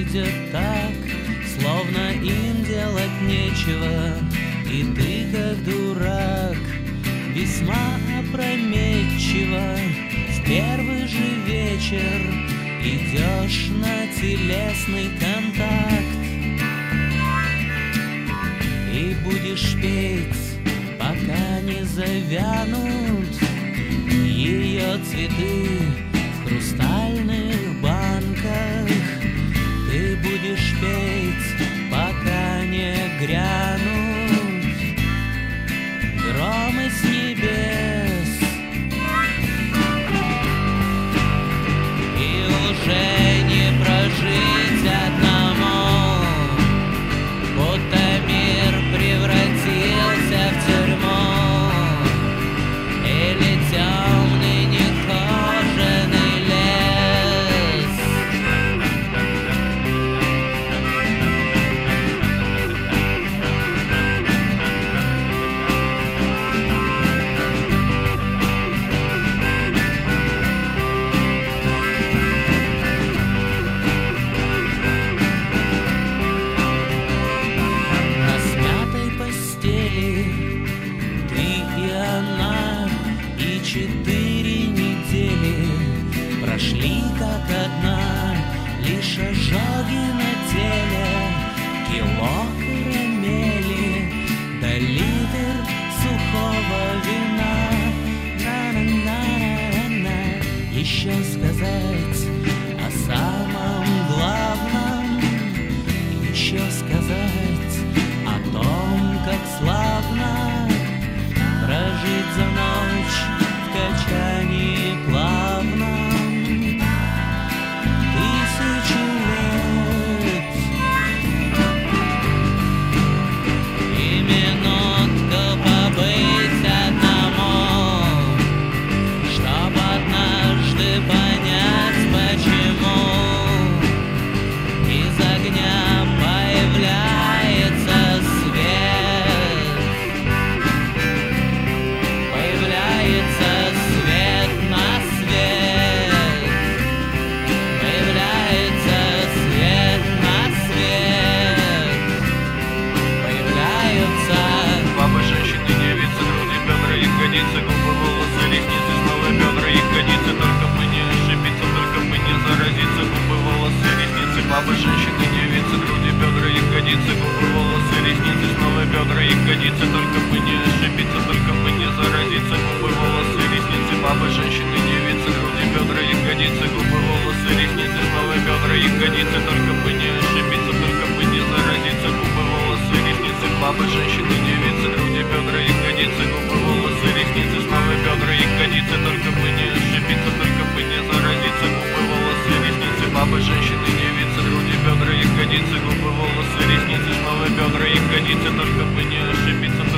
выйдет так, словно им делать нечего, и ты, как дурак, весьма опрометчиво в первый же вечер идешь на телесный контакт и будешь петь, пока не завянут ее цветы в хрустальных банках. Ты будешь петь, пока не грянут громы с небес, и уже не прожить одному, будто мир превратился в тюрьму или темный нехоженый лес. На смятой постели ты и она, и 4 недели прошли как одна, лишь ожоги на теле, кило карамели, да литр сухого вина. На-на-на-на-на. Еще сказать о самом главном, еще сказать о том, как славно прожить за ночь в качании плавном 1000 лет. И минутку побыть одному, чтоб однажды понять, почему из огня появляется свет. Появляется свет на свет. Появляется свет на свет. Появляются Бабы, женщины, девицы, груди, бедра, ягодицы, губы, волосы, ресницы, снова бедра, ягодицы. Только бы не ошибиться, только бы не заразиться. Губы, волосы, ресницы, бабы, женщины, девицы, груди, бедра, ягодицы, губы, волосы, ресницы, снова бедра, ягодицы. Только бы не ошибиться, только бы не заразиться. Губы, волосы, ресницы, бабы, женщины, девицы, груди, бедра, ягодицы, губы, волосы, ресницы, снова бедра, ягодицы. Только бы не ошибиться, только бы не заразиться. Губы, волосы, ресницы, бабы, женщины, девицы, груди, бедра, ягодицы, губы, волосы, ресницы, снова бедра, ягодицы. Только бы не ошибиться, только бы не заразиться. Губы, волосы, ресницы, бабы, женщины, девицы, груди, бедра, ягодицы, губы, волосы, ресницы, снова бедра, ягодицы. Только бы не ошибиться.